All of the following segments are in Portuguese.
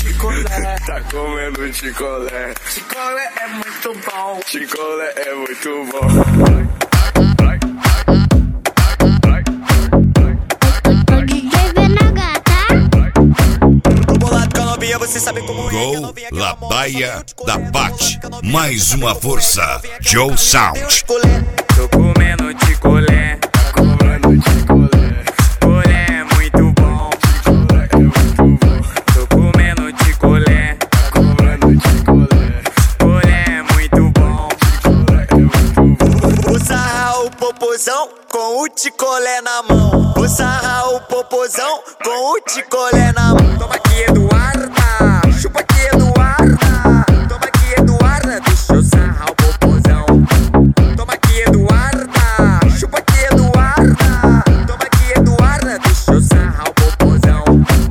Chicolé, Tá comendo chicolé. chicolé é muito bom. Chicolé é muito bom. Tô bolado com a novinha, você sabe como é que a Gol, novinha quer uma moto, Labaia só tem o da de colher. Bate. Mais uma força. Joe Sound. Tô comendo chicolé, Comendo chicolé. chicolé é muito bom. Chicolé é muito bom. Tô comendo chicolé, Comendo chicolé. chicolé é muito bom. Chicolé é muito bom. Vou sarrar o popozão com o ticolé na mão. Vou sarrar o popozão com o ticolé na mão. Toma aqui, Eduarda, chupa aqui, Eduarda. Toma aqui, Eduarda, deixa eu sarrar o popozão. Toma aqui, Eduarda, chupa aqui, Eduarda. Toma aqui, Eduarda, deixa eu sarrar o popozão.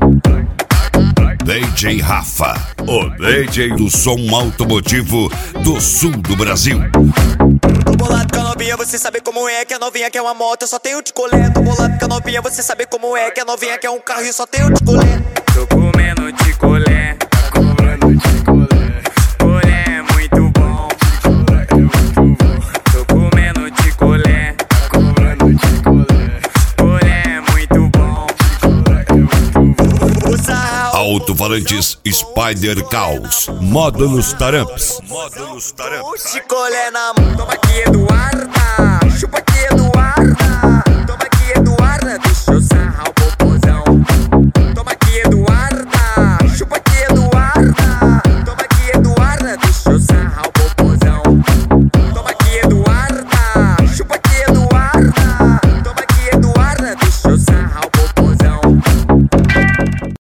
DJ Rafa, o DJ do som automotivo do sul do Brasil. Tô bolado com a novinha, você sabe como é que a novinha quer uma moto, eu só tenho de colher. Tô bolado com a novinha, você sabe como é que a novinha quer um carro e eu só tenho de colher. Tô comendo chicolé, Comendo chicolé. chicolé é muito bom. Chicolé é muito bom. Tô comendo chicolé, Comendo chicolé. chicolé é muito bom. Chicolé é muito bom. Vou sarrar o Alto-falantes Spider Caos. Modo nos taramps. o ticolé na mão. Toma aqui, Eduarda, chupa aqui, Eduarda.